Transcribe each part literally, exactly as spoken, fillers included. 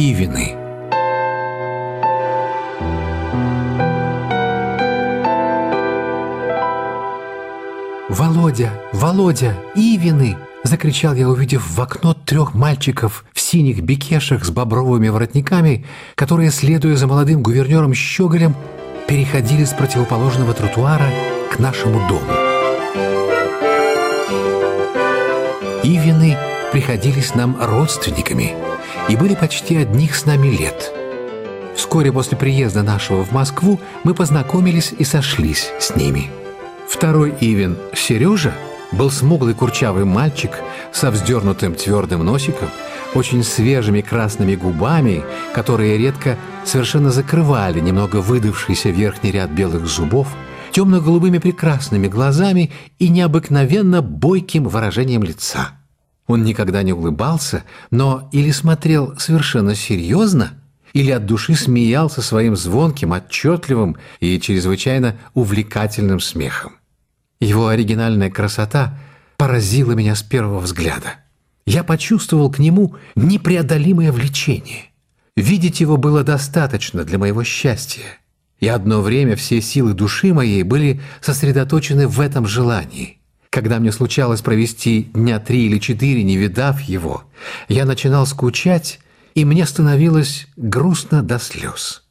Ивины. «Володя! Володя! Ивины!» – закричал я, увидев в окно трех мальчиков в синих бекешах с бобровыми воротниками, которые, следуя за молодым гувернером Щеголем, переходили с противоположного тротуара к нашему дому. Ивины приходились нам родственниками и были почти одних с нами лет. Вскоре после приезда нашего в Москву мы познакомились и сошлись с ними. Второй Ивин, Сережа, был смуглый курчавый мальчик со вздернутым твердым носиком, очень свежими красными губами, которые редко совершенно закрывали немного выдавшийся верхний ряд белых зубов, темно-голубыми прекрасными глазами и необыкновенно бойким выражением лица. Он никогда не улыбался, но или смотрел совершенно серьезно, или от души смеялся своим звонким, отчетливым и чрезвычайно увлекательным смехом. Его оригинальная красота поразила меня с первого взгляда. Я почувствовал к нему непреодолимое влечение. Видеть его было достаточно для моего счастья, и одно время все силы души моей были сосредоточены в этом желании. Когда мне случалось провести дня три или четыре, не видав его, я начинал скучать, и мне становилось грустно до слез.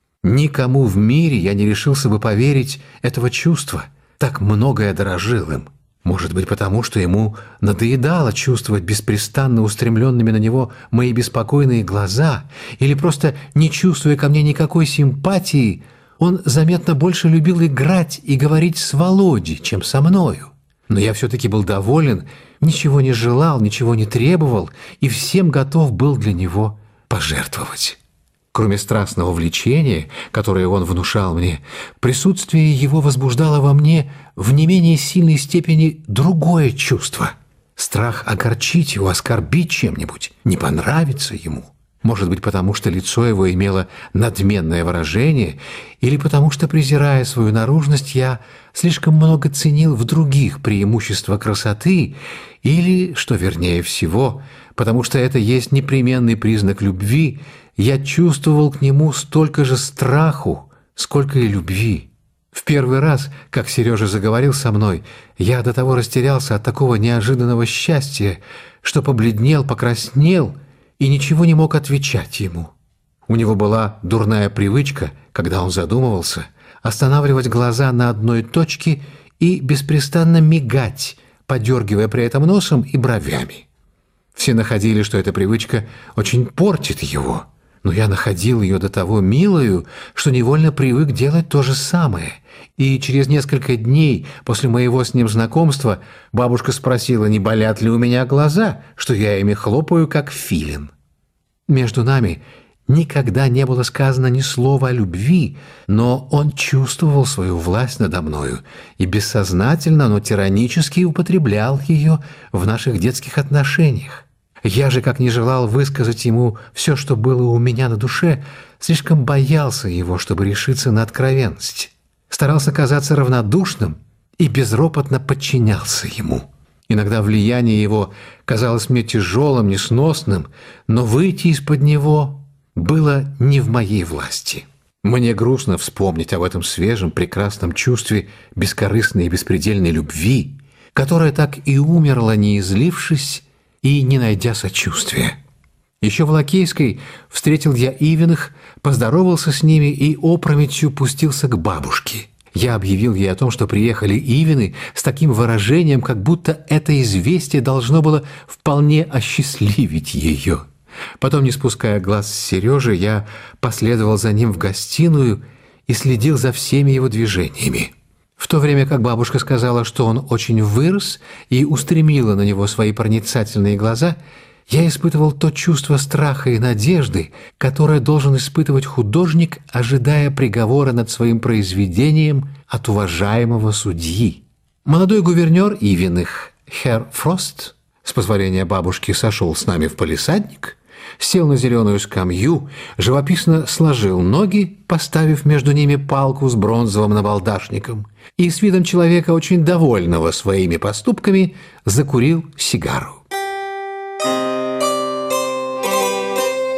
Никому в мире я не решился бы поверить этого чувства, так многое дорожил им. Может быть, потому что ему надоедало чувствовать беспрестанно устремленными на него мои беспокойные глаза, или просто не чувствуя ко мне никакой симпатии, он заметно больше любил играть и говорить с Володей, чем со мною. Но я все-таки был доволен, ничего не желал, ничего не требовал и всем готов был для него пожертвовать. Кроме страстного влечения, которое он внушал мне, присутствие его возбуждало во мне в не менее сильной степени другое чувство – страх огорчить его, оскорбить чем-нибудь, не понравиться ему. Может быть, потому что лицо его имело надменное выражение, или потому что, презирая свою наружность, я слишком много ценил в других преимущества красоты, или, что вернее всего, потому что это есть непременный признак любви, я чувствовал к нему столько же страху, сколько и любви. В первый раз, как Сережа заговорил со мной, я до того растерялся от такого неожиданного счастья, что побледнел, покраснел и ничего не мог отвечать ему. У него была дурная привычка, когда он задумывался, останавливать глаза на одной точке и беспрестанно мигать, подергивая при этом носом и бровями. Все находили, что эта привычка очень портит его, но я находил ее до того милою, что невольно привык делать то же самое. И через несколько дней после моего с ним знакомства бабушка спросила, не болят ли у меня глаза, что я ими хлопаю, как филин. Между нами никогда не было сказано ни слова о любви, но он чувствовал свою власть надо мною и бессознательно, но тиранически употреблял ее в наших детских отношениях. Я же, как не желал высказать ему все, что было у меня на душе, слишком боялся его, чтобы решиться на откровенность. Старался казаться равнодушным и безропотно подчинялся ему. Иногда влияние его казалось мне тяжелым, несносным, но выйти из-под него было не в моей власти. Мне грустно вспомнить об этом свежем, прекрасном чувстве бескорыстной и беспредельной любви, которая так и умерла, не излившись и не найдя сочувствия. Еще в Лакейской встретил я Ивиных, поздоровался с ними и опрометью пустился к бабушке. Я объявил ей о том, что приехали Ивины, с таким выражением, как будто это известие должно было вполне осчастливить ее. Потом, не спуская глаз с Сережи, я последовал за ним в гостиную и следил за всеми его движениями. В то время как бабушка сказала, что он очень вырос и устремила на него свои проницательные глаза, я испытывал то чувство страха и надежды, которое должен испытывать художник, ожидая приговора над своим произведением от уважаемого судьи. Молодой гувернер Ивиных, Херр Фрост, с позволения бабушки, сошел с нами в палисадник, сел на зеленую скамью, живописно сложил ноги, поставив между ними палку с бронзовым набалдашником, и с видом человека, очень довольного своими поступками, закурил сигару.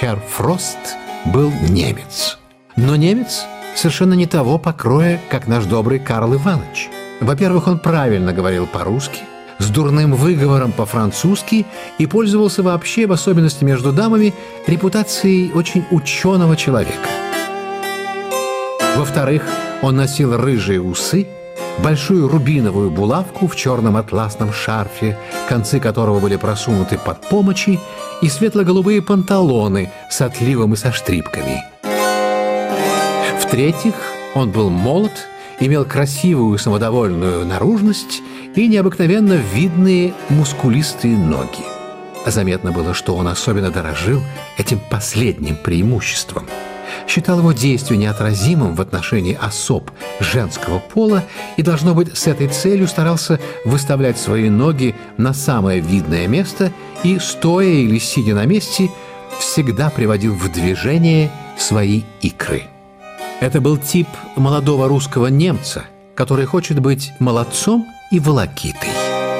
Herr Frost был немец. Но немец совершенно не того покроя, как наш добрый Карл Иванович. Во-первых, он правильно говорил по-русски, с дурным выговором по-французски и пользовался вообще, в особенности между дамами, репутацией очень ученого человека. Во-вторых, он носил рыжие усы, большую рубиновую булавку в черном атласном шарфе, концы которого были просунуты под помочи, и светло-голубые панталоны с отливом и со штрипками. В-третьих, он был молод, имел красивую самодовольную наружность и необыкновенно видные мускулистые ноги. Заметно было, что он особенно дорожил этим последним преимуществом. Считал его действие неотразимым в отношении особ женского пола и, должно быть, с этой целью старался выставлять свои ноги на самое видное место и, стоя или сидя на месте, всегда приводил в движение свои икры. Это был тип молодого русского немца, который хочет быть молодцом и волокитой.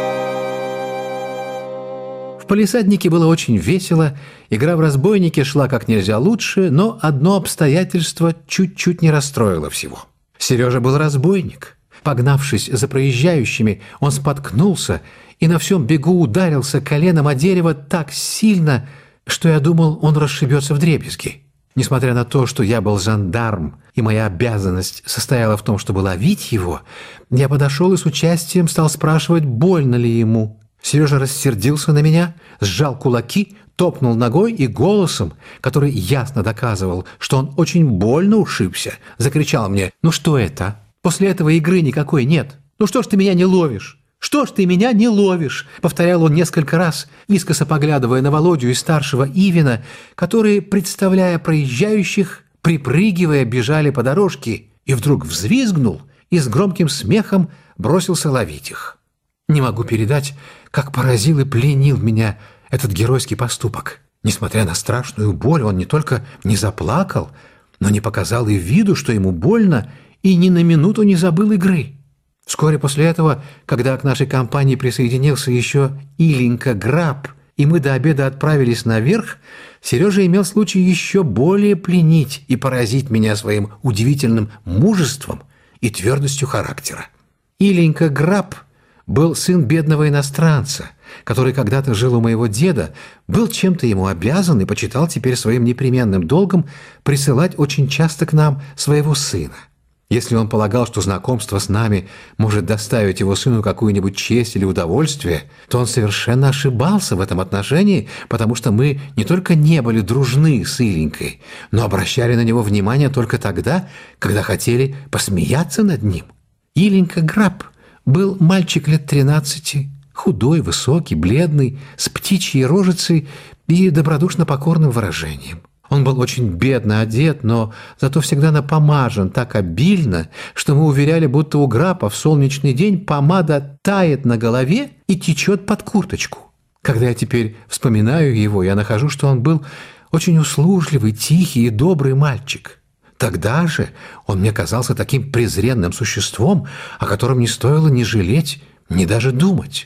В палисаднике было очень весело, игра в разбойники шла как нельзя лучше, но одно обстоятельство чуть-чуть не расстроило всего. Сережа был разбойник. Погнавшись за проезжающими, он споткнулся и на всем бегу ударился коленом о дерево так сильно, что я думал, он расшибется вдребезги. Несмотря на то, что я был жандарм, и моя обязанность состояла в том, чтобы ловить его, я подошел и с участием стал спрашивать, больно ли ему. Сережа рассердился на меня, сжал кулаки, топнул ногой и голосом, который ясно доказывал, что он очень больно ушибся, закричал мне: «Ну что это? После этого игры никакой нет. Ну что ж ты меня не ловишь? Что ж ты меня не ловишь?» Повторял он несколько раз, искоса поглядывая на Володю и старшего Ивина, которые, представляя проезжающих, припрыгивая, бежали по дорожке, и вдруг взвизгнул и с громким смехом бросился ловить их. Не могу передать, как поразил и пленил меня этот геройский поступок. Несмотря на страшную боль, он не только не заплакал, но не показал и виду, что ему больно, и ни на минуту не забыл игры. Вскоре после этого, когда к нашей компании присоединился еще Иленька Граб, и мы до обеда отправились наверх, Сережа имел случай еще более пленить и поразить меня своим удивительным мужеством и твердостью характера. Иленька Граб был сын бедного иностранца, который когда-то жил у моего деда, был чем-то ему обязан и почитал теперь своим непременным долгом присылать очень часто к нам своего сына. Если он полагал, что знакомство с нами может доставить его сыну какую-нибудь честь или удовольствие, то он совершенно ошибался в этом отношении, потому что мы не только не были дружны с Иленькой, но обращали на него внимание только тогда, когда хотели посмеяться над ним. Иленька Граб был мальчик лет тринадцати, худой, высокий, бледный, с птичьей рожицей и добродушно покорным выражением. Он был очень бедно одет, но зато всегда напомажен так обильно, что мы уверяли, будто у Грапа в солнечный день помада тает на голове и течет под курточку. Когда я теперь вспоминаю его, я нахожу, что он был очень услужливый, тихий и добрый мальчик. Тогда же он мне казался таким презренным существом, о котором не стоило ни жалеть, ни даже думать.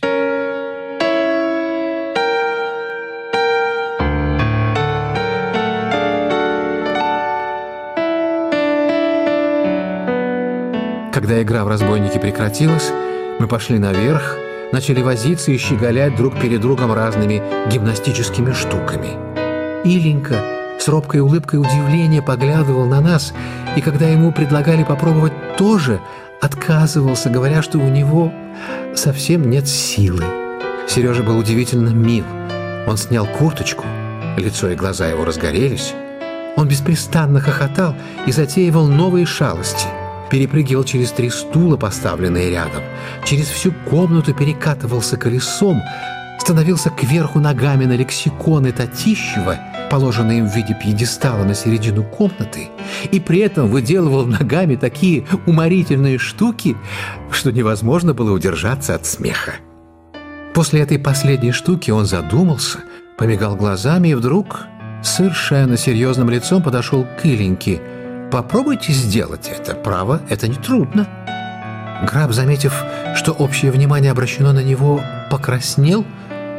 Когда игра в разбойники прекратилась, мы пошли наверх, начали возиться и щеголять друг перед другом разными гимнастическими штуками. Иленька с робкой улыбкой удивления поглядывал на нас, и когда ему предлагали попробовать тоже, отказывался, говоря, что у него совсем нет силы. Сережа был удивительно мил. Он снял курточку, лицо и глаза его разгорелись. Он беспрестанно хохотал и затеивал новые шалости. Перепрыгивал через три стула, поставленные рядом, через всю комнату перекатывался колесом, становился кверху ногами на лексиконы Татищева, положенные им в виде пьедестала на середину комнаты, и при этом выделывал ногами такие уморительные штуки, что невозможно было удержаться от смеха. После этой последней штуки он задумался, помигал глазами и вдруг совершенно серьезным лицом подошел к Иленьке. «Попробуйте сделать это, право, это нетрудно». Граб, заметив, что общее внимание обращено на него, покраснел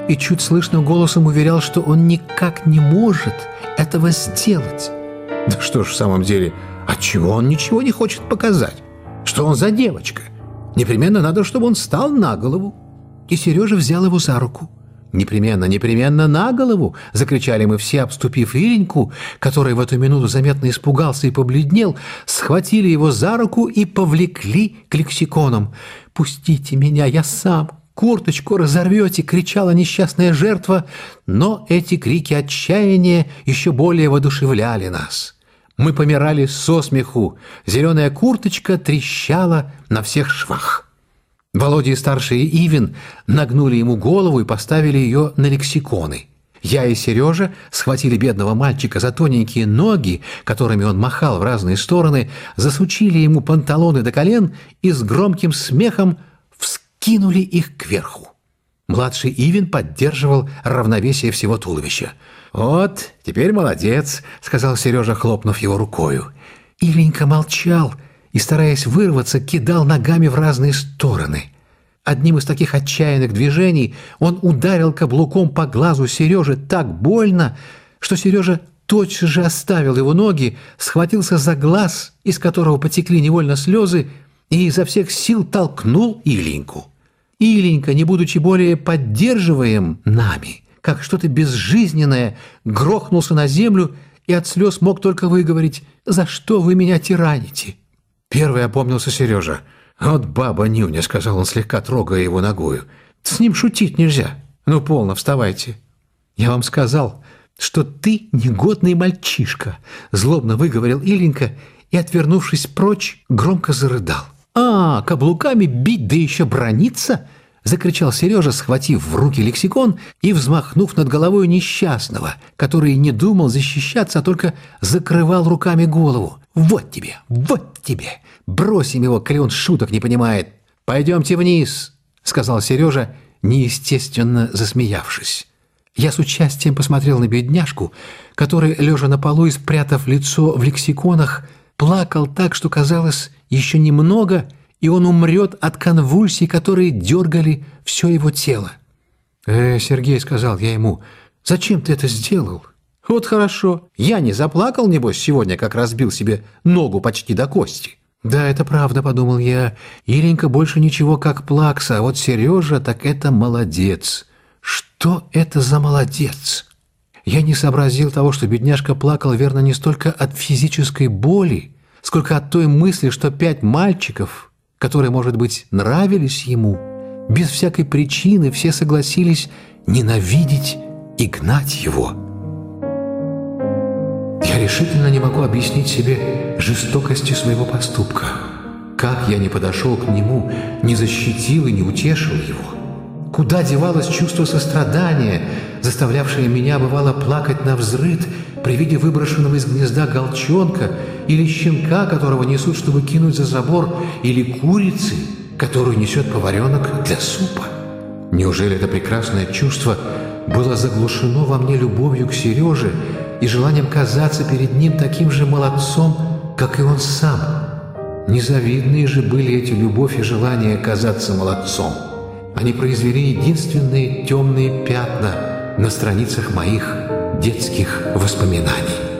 и чуть слышным голосом уверял, что он никак не может этого сделать. Да что ж, в самом деле, отчего он ничего не хочет показать? Что он за девочка? Непременно надо, чтобы он встал на голову. И Сережа взял его за руку. «Непременно, непременно на голову!» – закричали мы все, обступив Иленьку, который в эту минуту заметно испугался и побледнел, схватили его за руку и повлекли к лексиконам. «Пустите меня, я сам! Курточку разорвете!» – кричала несчастная жертва, но эти крики отчаяния еще более воодушевляли нас. Мы помирали со смеху, зеленая курточка трещала на всех швах. Володя и старший Ивин нагнули ему голову и поставили ее на лексиконы. Я и Сережа схватили бедного мальчика за тоненькие ноги, которыми он махал в разные стороны, засучили ему панталоны до колен и с громким смехом вскинули их кверху. Младший Ивин поддерживал равновесие всего туловища. «Вот, теперь молодец», — сказал Сережа, хлопнув его рукою. Иленька молчал и, стараясь вырваться, кидал ногами в разные стороны. Одним из таких отчаянных движений он ударил каблуком по глазу Сережи так больно, что Сережа тотчас же оставил его ноги, схватился за глаз, из которого потекли невольно слезы, и изо всех сил толкнул Иленьку. Иленька, не будучи более поддерживаем нами, как что-то безжизненное, грохнулся на землю и от слез мог только выговорить: «За что вы меня тираните?» Первый опомнился Сережа. «Вот баба Нюня», — сказал он, слегка трогая его ногою. «С ним шутить нельзя. Ну, полно, вставайте». «Я вам сказал, что ты негодный мальчишка», — злобно выговорил Иленька и, отвернувшись прочь, громко зарыдал. «А, каблуками бить, да еще браниться?» — закричал Сережа, схватив в руки лексикон и взмахнув над головой несчастного, который не думал защищаться, а только закрывал руками голову. «Вот тебе, вот тебе! Бросим его, коли он шуток не понимает! Пойдемте вниз!» — сказал Сережа, неестественно засмеявшись. Я с участием посмотрел на бедняжку, который, лежа на полу и спрятав лицо в лексиконах, плакал так, что казалось, еще немного, и он умрет от конвульсий, которые дергали все его тело. «Э, Сергей, — сказал я ему, — зачем ты это сделал? Вот хорошо, я не заплакал, небось, сегодня, как разбил себе ногу почти до кости». «Да, это правда, — подумал я, — Иленька больше ничего, как плакса, а вот Сережа, так это молодец. Что это за молодец?» Я не сообразил того, что бедняжка плакал, верно, не столько от физической боли, сколько от той мысли, что пять мальчиков, которые, может быть, нравились ему, без всякой причины все согласились ненавидеть и гнать его. Я решительно не могу объяснить себе жестокости своего поступка. Как я не подошел к нему, не защитил и не утешил его? Куда девалось чувство сострадания, заставлявшее меня, бывало, плакать навзрыд при виде выброшенного из гнезда голчонка или щенка, которого несут, чтобы кинуть за забор, или курицы, которую несет поваренок для супа? Неужели это прекрасное чувство было заглушено во мне любовью к Сереже и желанием казаться перед ним таким же молодцом, как и он сам? Незавидные же были эти любовь и желание казаться молодцом. Они произвели единственные темные пятна на страницах моих детских воспоминаний.